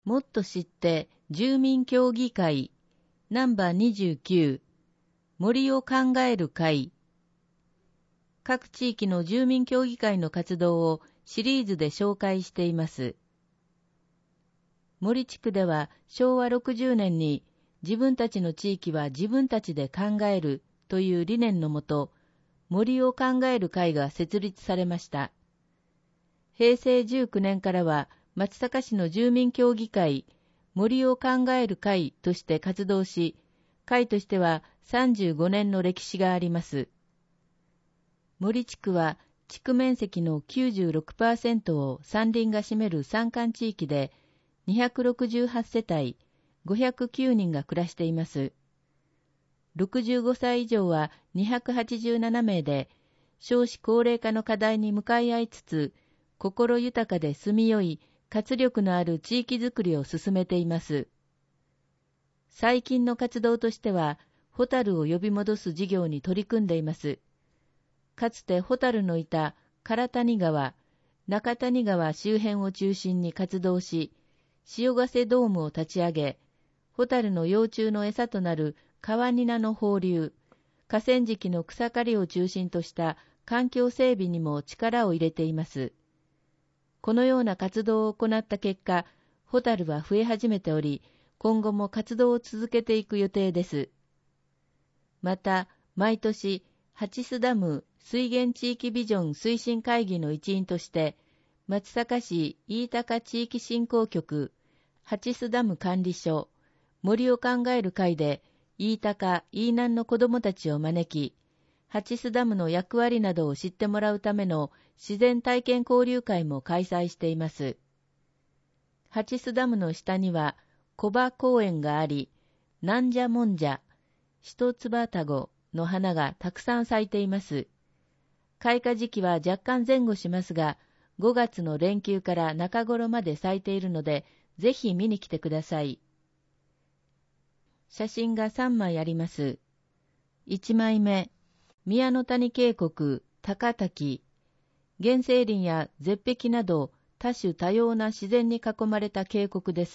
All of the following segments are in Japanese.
もっと知って住民協議会ナンバー29森を考える会。各地域の住民協議会の活動をシリーズで紹介しています。森地区では昭和60年に自分たちの地域は自分たちで考えるという理念のもと、森を考える会が設立されました。平成19年からは松阪市の住民協議会森を考える会として活動し、会としては35年の歴史があります。森地区は地区面積の 96% を山林が占める山間地域で、268世帯509人が暮らしています。65歳以上は287名で、少子高齢化の課題に向かい合いつつ、心豊かで住みよい、活力のある地域づくりを進めています。最近の活動としては、ホタルを呼び戻す事業に取り組んでいます。かつてホタルのいた唐谷川、中谷川周辺を中心に活動し、潮ヶ瀬ドームを立ち上げ、ホタルの幼虫の餌となる川ニナの放流、河川敷の草刈りを中心とした環境整備にも力を入れています。このような活動を行った結果、ホタルは増え始めており、今後も活動を続けていく予定です。また、毎年、八須ダム水源地域ビジョン推進会議の一員として、松阪市飯高地域振興局、八須ダム管理所、森を考える会で、飯高、飯南の子どもたちを招き、八須ダムの役割などを知ってもらうための自然体験交流会も開催しています。八須ダムの下には、小葉公園があり、なんじゃもんじゃ、一つ葉たごの花がたくさん咲いています。開花時期は若干前後しますが、5月の連休から中頃まで咲いているので、ぜひ見に来てください。写真が3枚あります。1枚目、宮の谷渓谷、高滝。原生林や絶壁など多種多様な自然に囲まれた渓谷です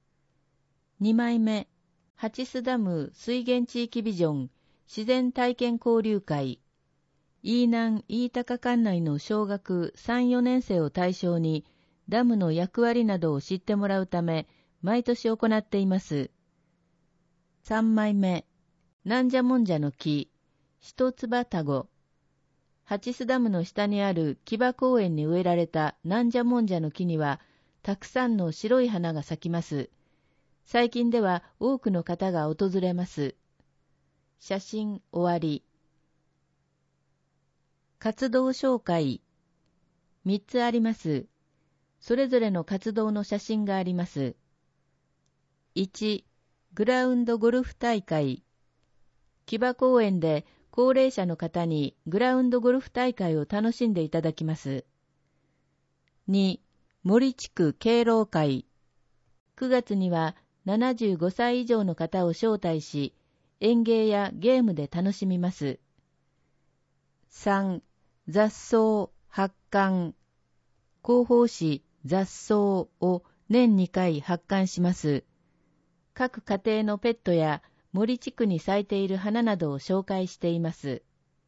。2枚目、八須ダム水源地域ビジョン自然体験交流会。飯南飯高管内の小学3、4年生を対象にダムの役割などを知ってもらうため毎年行っています。3枚目、なんじゃもんじゃの木、一つ葉たご。八須ダムの下にある木場公園に植えられたなんじゃもんじゃの木にはたくさんの白い花が咲きます。最近では多くの方が訪れます。写真終わり。活動紹介。3つあります。それぞれの活動の写真があります。1、グラウンドゴルフ大会。木場公園で高齢者の方にグラウンドゴルフ大会を楽しんでいただきます。2、森地区敬老会。9月には75歳以上の方を招待し、園芸やゲームで楽しみます。3、雑草発刊。広報誌雑草を年2回発刊します。各家庭のペットや森地区に咲いている花などを紹介しています。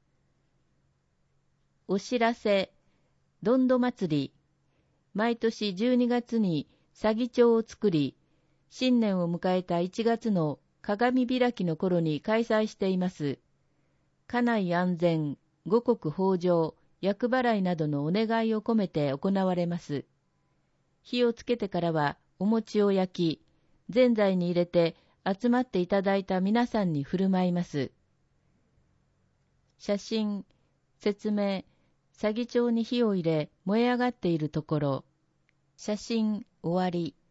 お知らせ、どんど祭り。毎年12月に左義町を作り、新年を迎えた1月の鏡開きの頃に開催しています。家内安全、五穀豊穣、厄払いなどのお願いを込めて行われます。火をつけてからはお餅を焼き、ぜんざいに入れて集まっていただいた皆さんに振る舞います。写真、説明、左義町に火を入れ燃え上がっているところ。写真終わり。